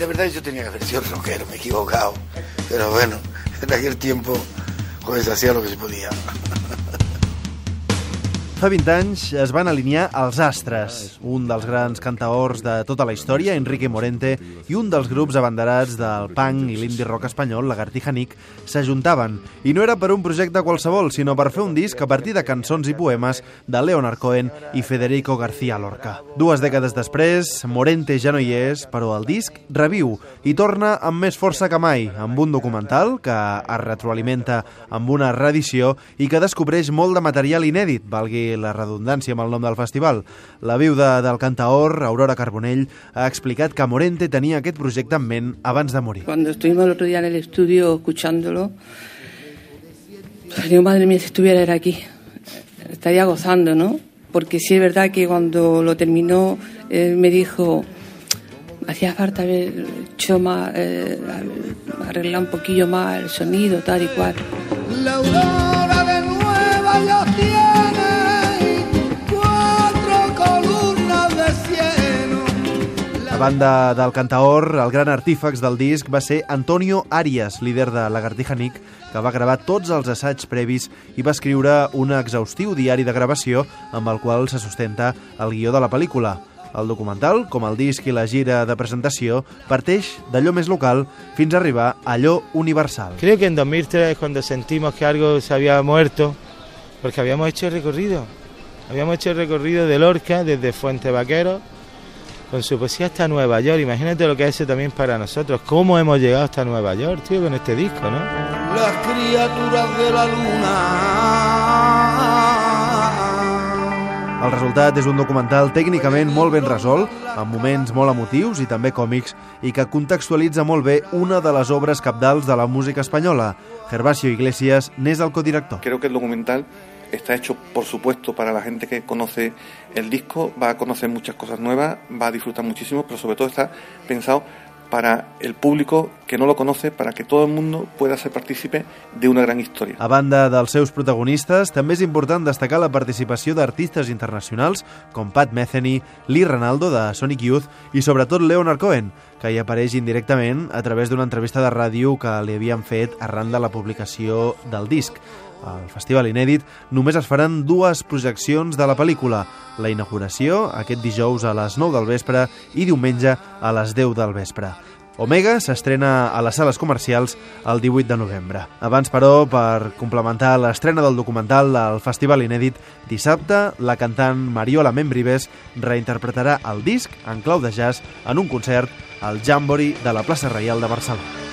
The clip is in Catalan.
la verdad yo tenía que haber sido rockero, me he equivocado. Pero bueno, en aquel tiempo pues hacía lo que se podía. Fa 20 anys es van alinear els Astres, un dels grans cantaors de tota la història, Enrique Morente, i un dels grups abanderats del punk i l'indie rock espanyol, Lagartija Nick, s'ajuntaven. I no era per un projecte qualsevol, sinó per fer un disc a partir de cançons i poemes de Leonard Cohen i Federico García Lorca. 2 dècades després, Morente ja no hi és, però el disc reviu i torna amb més força que mai, amb un documental que es retroalimenta amb una reedició i que descobreix molt de material inèdit, valgui la redundància amb el nom del festival. La viuda del cantaor, Aurora Carbonell, ha explicat que Morente tenia aquest projecte en ment abans de morir. Cuando estuvimos el otro día en el estudio escuchándolo, digo, madre mía, si estuviera él aquí, estaría gozando, ¿no? Porque sí es verdad que cuando lo terminó, me dijo, hacía falta haber hecho más, arreglar un poquillo más el sonido, tal y cual. La aurora de Nueva York tiene 4 columnas de cieno. A banda del cantaor, el gran artífex del disc va ser Antonio Arias, líder de Lagartija Nick, que va gravar tots els assaigs previs i va escriure un exhaustiu diari de gravació amb el qual se sustenta el guió de la pel·lícula. El documental, com el disc i la gira de presentació, parteix d'allò més local fins a arribar a allò universal. Creo que en 2003 es cuando sentimos que algo se había muerto, porque habíamos hecho el recorrido. Habíamos hecho el recorrido de Lorca desde Fuente Vaqueros con su poesía hasta Nueva York. Imagínate lo que es eso también para nosotros. ¿Cómo hemos llegado hasta Nueva York, tío, con este disco, no? Las criaturas de la luna. El resultat és un documental tècnicament molt ben resolt, amb moments molt emotius i també còmics, i que contextualitza molt bé una de les obres cabdals de la música espanyola. Gervasio Iglesias n'és el codirector. Creo que el documental está hecho, por supuesto, para la gente que conoce el disco, va a conocer muchas cosas nuevas, va a disfrutar muchísimo, pero sobre todo está pensado para el público que no lo conoce, para que todo el mundo pueda ser partícipe de una gran historia. A banda dels seus protagonistes, també és important destacar la participació d'artistes internacionals com Pat Metheny, Lee Ranaldo de Sonic Youth i sobretot Leonard Cohen, que hi apareix indirectament a través d'una entrevista de ràdio que li havien fet arran de la publicació del disc. Al Festival Inèdit només es faran 2 projeccions de la pel·lícula, la inauguració aquest dijous a les 9 del vespre i diumenge a les 10 del vespre. Omega s'estrena a les sales comercials el 18 de novembre. Abans, però, per complementar l'estrena del documental del Festival Inèdit, dissabte la cantant Mariola Membrives reinterpretarà el disc en clau de jazz en un concert al Jamboree de la plaça Reial de Barcelona.